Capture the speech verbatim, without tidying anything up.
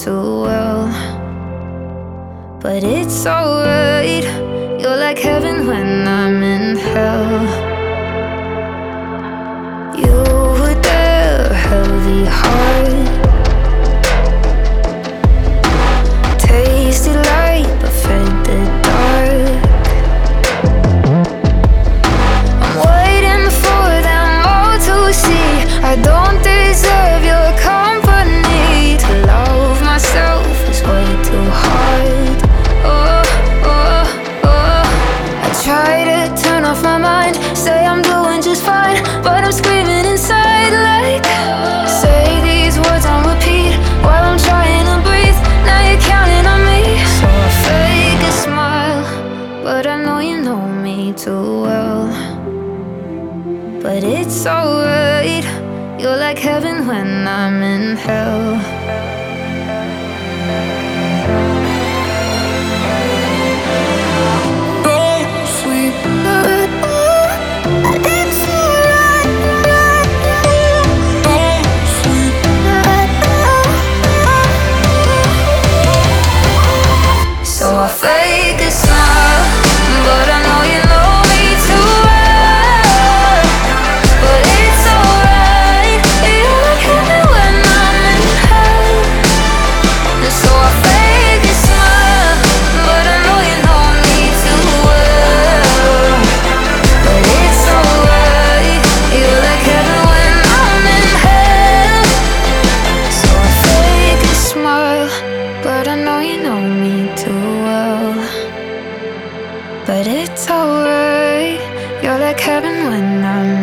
too well. But it's alright, you're like heaven when I'm in hell. You were there, heavy heart, tasted light but fed the dark. I'm waiting for them all to see I don't deserve your company. To love myself is way too hard. Oh, oh, oh. I try to turn off my mind, say I'm doing just fine, but I'm screaming inside like, say these words on repeat while I'm trying to breathe. Now you're counting on me, so I fake a smile, but I know you know me too well. But it's alright, you're like heaven when I'm in hell. Don't sleep. It's alright. Don't sleep. So I fake a smile, but I know you know me too well. But it's alright, you're like heaven when I'm in hell. And so I fake a smile, but I know you know me too well. But it's alright, you're like heaven when I'm in hell. So I fake a smile, but I know you know me too well. But it's alright, you're like heaven when I'm